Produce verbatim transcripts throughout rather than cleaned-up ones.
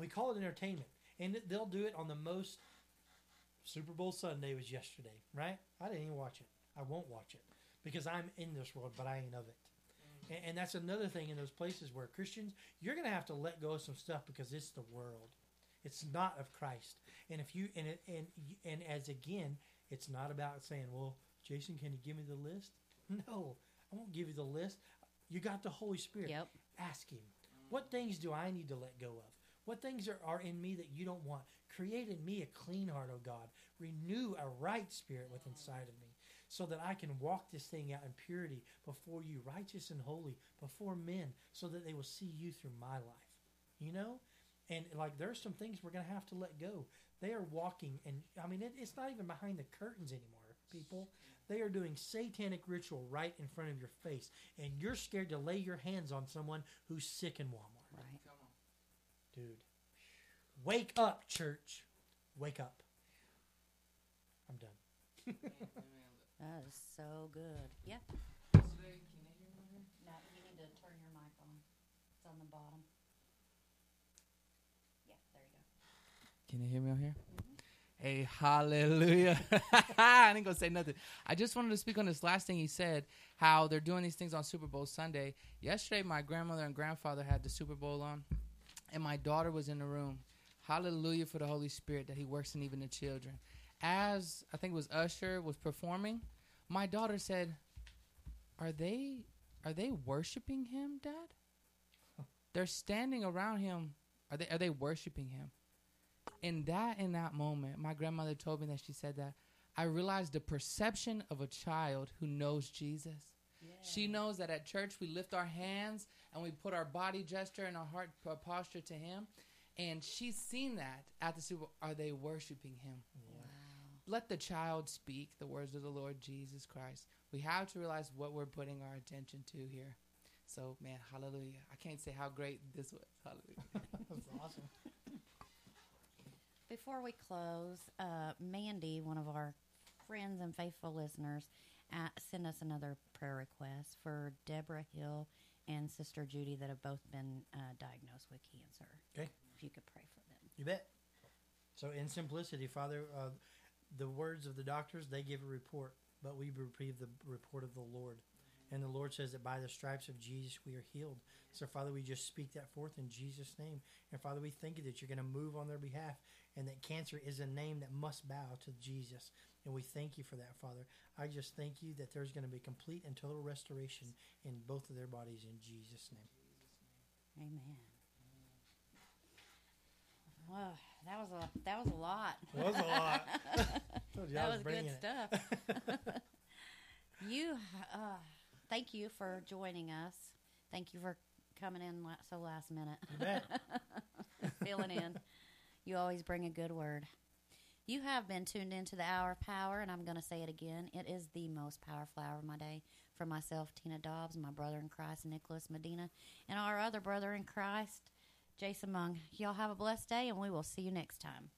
call it entertainment. And they'll do it on the most... Super Bowl Sunday was yesterday, right? I didn't even watch it. I won't watch it because I'm in this world, but I ain't of it. Mm-hmm. And, and that's another thing in those places where Christians, you're going to have to let go of some stuff because it's the world. It's not of Christ. And if you and it, and and as again, it's not about saying, "Well, Jason, can you give me the list?" No, I won't give you the list. You got the Holy Spirit. Yep. Ask Him. What things do I need to let go of? What things are, are in me that you don't want? Create in me a clean heart, O God. Renew a right spirit within inside of me so that I can walk this thing out in purity before you, righteous and holy, before men, so that they will see you through my life. You know? And like there's some things we're going to have to let go. They are walking, and I mean, it, it's not even behind the curtains anymore, people. They are doing satanic ritual right in front of your face, and you're scared to lay your hands on someone who's sick in Walmart. Right. Dude, wake up, church. Wake up. I'm done. That is so good. Yeah. Can they hear me? No, you need to turn your mic on. It's on the bottom. Yeah, there you go. Can you hear me on here? Mm-hmm. Hey, hallelujah. I didn't go say nothing. I just wanted to speak on this last thing he said, how they're doing these things on Super Bowl Sunday. Yesterday, my grandmother and grandfather had the Super Bowl on, and my daughter was in the room. Hallelujah for the Holy Spirit that he works in even the children. As, I think it was Usher, was performing, my daughter said, are they are they worshiping him, Dad? They're standing around him. Are they are they worshiping him? In that in that moment, my grandmother told me that she said that, I realized the perception of a child who knows Jesus. Yeah. She knows that at church we lift our hands and we put our body gesture and our heart posture to him. And she's seen that at the Super Bowl. Are they worshiping him? Wow. Let the child speak the words of the Lord Jesus Christ. We have to realize what we're putting our attention to here. So, man, hallelujah. I can't say how great this was. Hallelujah. That's awesome. Before we close, uh, Mandy, one of our friends and faithful listeners, uh, sent us another prayer request for Deborah Hill and Sister Judy that have both been uh, diagnosed with cancer. Okay. If you could pray for them. You bet. So in simplicity, Father, uh, the words of the doctors, they give a report, but we retrieve the report of the Lord. And the Lord says that by the stripes of Jesus we are healed. So, Father, we just speak that forth in Jesus' name. And, Father, we thank you that you're going to move on their behalf and that cancer is a name that must bow to Jesus. And we thank you for that, Father. I just thank you that there's going to be complete and total restoration in both of their bodies in Jesus' name. Amen. Oh, that was a that was a lot. It was a lot. Told you that I was, was good bringing it. stuff. you, uh, thank you for joining us. Thank you for coming in la- so last minute. You bet. Filling in. You always bring a good word. You have been tuned into the Hour of Power, and I'm going to say it again. It is the most powerful hour of my day. For myself, Tina Dobbs, my brother in Christ, Nicholas Medina, and our other brother in Christ, Jason Mung. Y'all have a blessed day, and we will see you next time.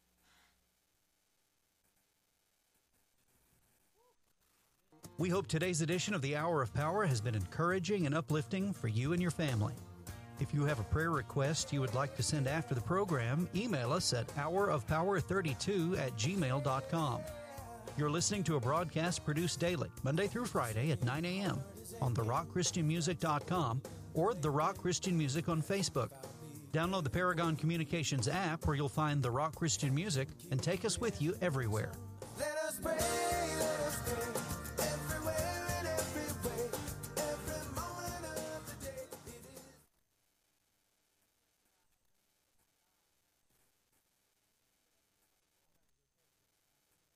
We hope today's edition of the Hour of Power has been encouraging and uplifting for you and your family. If you have a prayer request you would like to send after the program, email us at hour of power thirty-two at gmail dot com. You're listening to a broadcast produced daily, Monday through Friday at nine a.m. on the rock christian music dot com or The Rock Christian Music on Facebook. Download the Paragon Communications app where you'll find The Rock Christian Music and take us with you everywhere. Let us pray.